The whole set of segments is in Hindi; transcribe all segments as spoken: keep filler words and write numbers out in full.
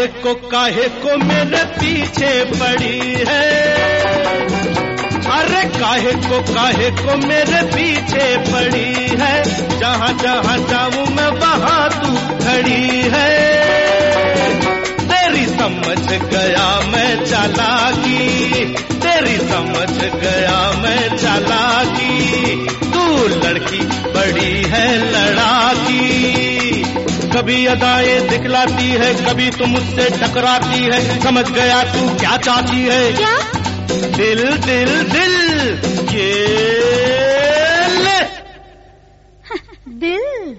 को काहे को मेरे पीछे पड़ी है, अरे काहे को काहे को मेरे पीछे पड़ी है, जहाँ जहाँ जाऊं मैं वहाँ तू खड़ी है। तेरी समझ गया मैं चालाकी, तेरी समझ गया मैं चालाकी, तू लड़की बड़ी है लड़ाकी। कभी अदाएं दिखलाती है, कभी तू मुझसे टकराती है, समझ गया तू क्या चाहती है। क्या? दिल दिल दिल ये ले दिल।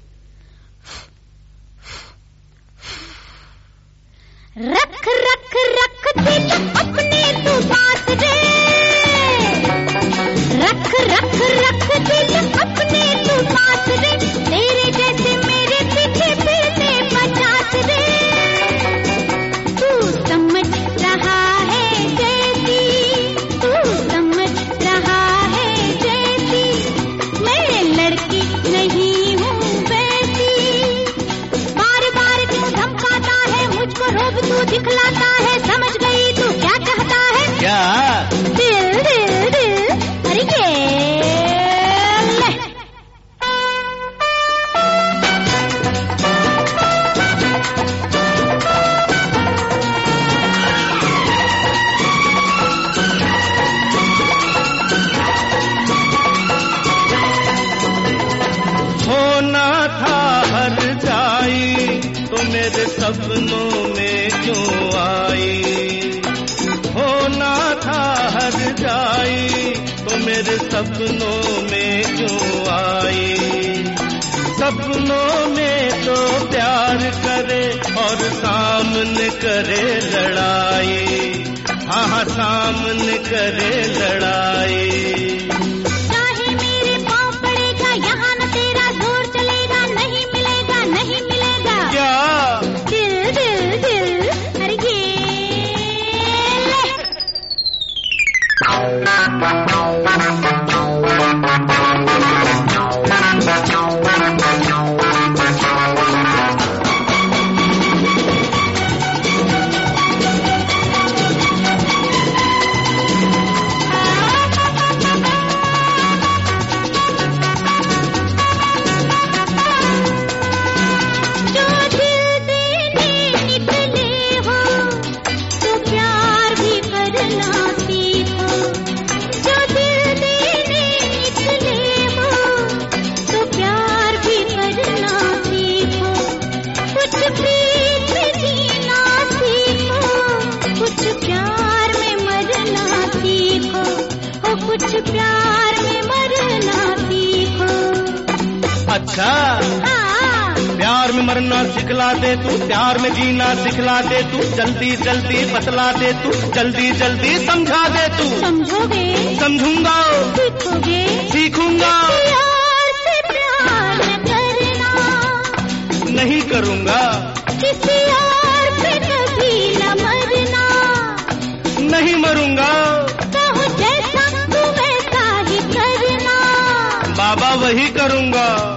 रख रख रख दिल अपने तू पास रे, रख रख रख दिल अपने तू पास रे, तेरे जैसे मेरे पीछे फिरते पचास रे। तू समझ रहा है जैसी, तू समझ रहा है जैसी, मैं लड़की नहीं हूँ वैसी। बार बार क्यों धमकाता है मुझको, रोब तू दिखलाता है, समझ गई तू क्या चाहता है। क्या? दिल दिल दिल, अरे ये ले। होना था हर जाई तो मेरे सपनों में क्यों आई, होना था हर जाई तो मेरे सपनों में क्यों आई। सपनों में तो प्यार करे और सामने करे लड़ाई, हाँ हाँ सामने करे लड़ाई। चाहे मेरे पाँव पड़ेगा यहाँ न तेरा जोर चलेगा, नहीं मिलेगा नहीं मिलेगा। क्या? दिल दिल दिल, अरे ये ले। जो दिल देने निकले हो तो प्यार भी करना सीखो, जो दिल देने निकले हो तो प्यार भी करना सीखो। कुछ प्रीत में जीना सीखो, कुछ प्यार में मरना सीखो, ओ कुछ प्यार में मरना सीखो। अच्छा, हाँ प्यार में मरना सिखला दे तू, प्यार में जीना सिखला दे तू, जल्दी जल्दी बतला दे तू, जल्दी जल्दी समझा दे तू। समझोगे? समझूंगा, सीखोगे? सीखूंगा। प्यार से प्यार न करना, नहीं करूंगा। किसी और पे कभी न मरना, नहीं मरूंगा। कहो जैसा तू वैसा ही करना, बाबा वही करूंगा।